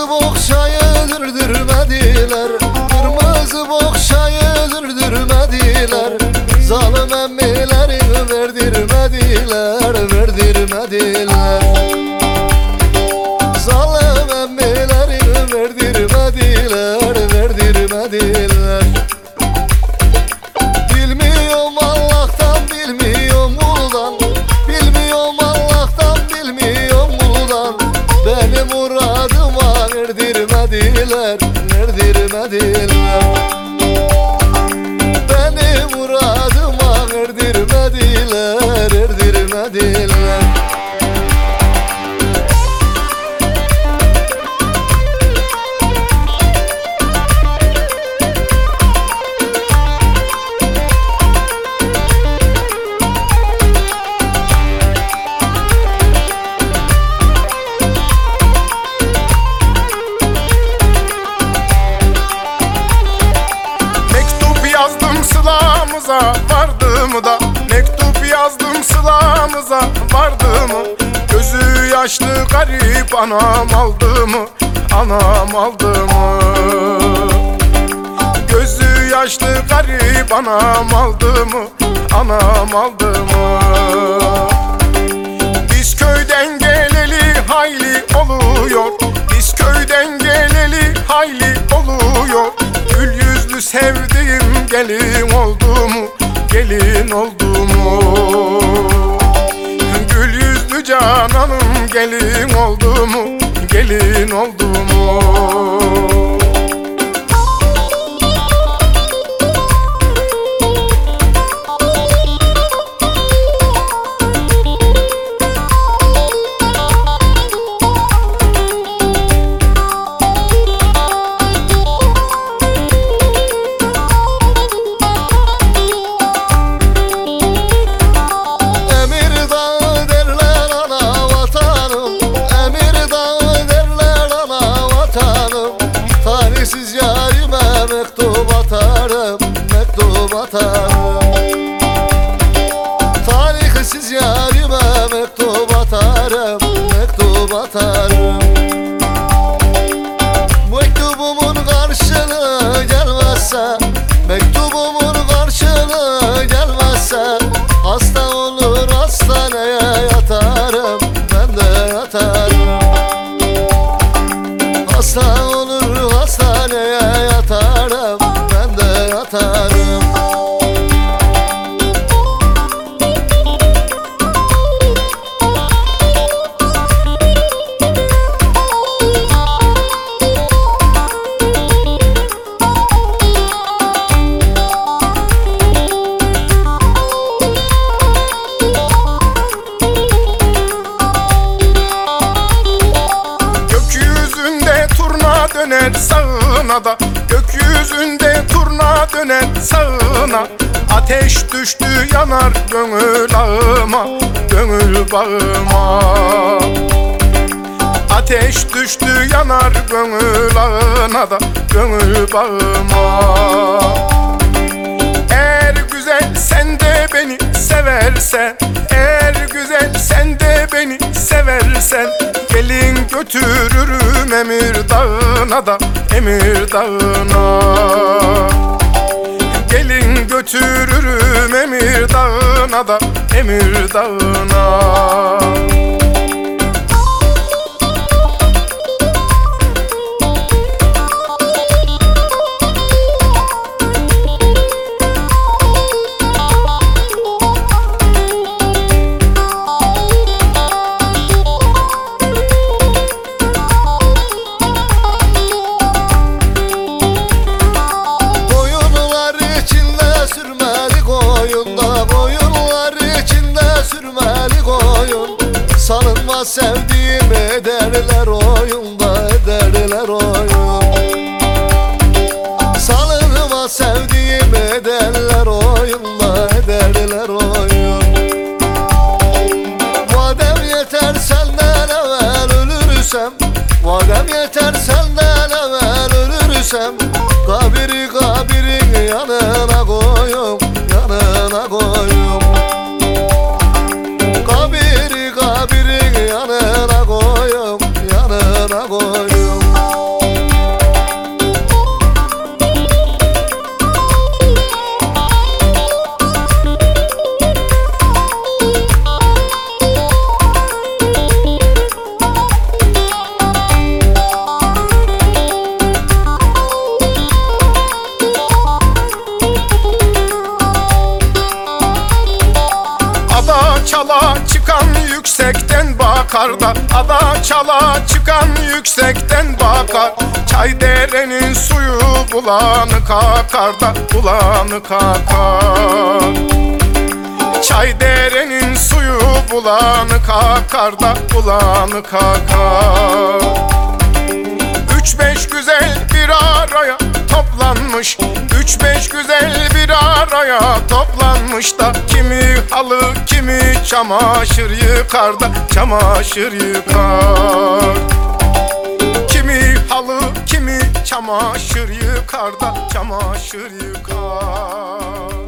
Kırmızı bohçayı dürdürmediler, kırmızı bohçayı dürdürmediler. Zalim emmileri verdirmediler, verdirmediler. Zalim emmileri verdirmediler, verdirmediler. Bilmiyorum Allah'tan, bilmiyorum kuldan, bilmiyorum Allah'tan, bilmiyorum kuldan. Benim muradıma erdirmediler, erdirmediler. Benim muradıma erdirmediler, erdirmediler. Sılamıza vardı mı da, mektup yazdım sılamıza vardı mı? Gözü yaşlı garip anam aldı mı, anam aldı mı? Gözü yaşlı garip anam aldı mı, anam aldı mı? Biz köyden geleli hayli oluyor, biz köyden geleli hayli oluyor. Gül yüzlü sevdiğim gelin oldu mu, gelin oldu mu? Gül yüzlü cananım gelin oldu mu, gelin oldu mu? Mektup atarım, mektup atarım. Tarihsiz yarime mektup atarım, mektup atarım. Mektubumun karşılığı gelmezse, mektubumun karşılığı gelmezse, hasta olur hastaneye yatarım, ben de yatarım. Hasta olur hastaneye yatarım, ben de yatarım. Gökyüzünde turna döner sağına da, gökyüzünde turna döner sağına. Ateş düştü yanar gönül ağıma, gönül bağıma. Ateş düştü yanar gönül ağına da, gönül bağıma. Eğer güzel sen de beni seversen, eğer güzel sen de beni seversen, gelin götürürüm Emir Dağı'na da, Emir Dağı'na. Gelin götürürüm Emir Dağı'na da, Emir Dağı'na. Salınma sevdiğim ederler oyunda, ederler oyun. Salınma sevdiğim ederler oyunda, ederler oyun. Madem yeter senden evvel ölürsem, madem yeter senden evvel ölürsem, kabiri kabirin yanına koyum, yanına koyum. Kabiri kabirin yanına koyum, yanına koyum. karda, ada çala çıkan yüksekten bakar. Çay derenin suyu bulanık akar da bulanık akar. Çay derenin suyu bulanık akar da bulanık akar. Üç beş güzel bir araya toplanmış, üç beş güzel bir araya toplanmış da kimi halı kimi çamaşır yıkar da çamaşır yıkar. Kimi halı kimi çamaşır yıkar da çamaşır yıkar.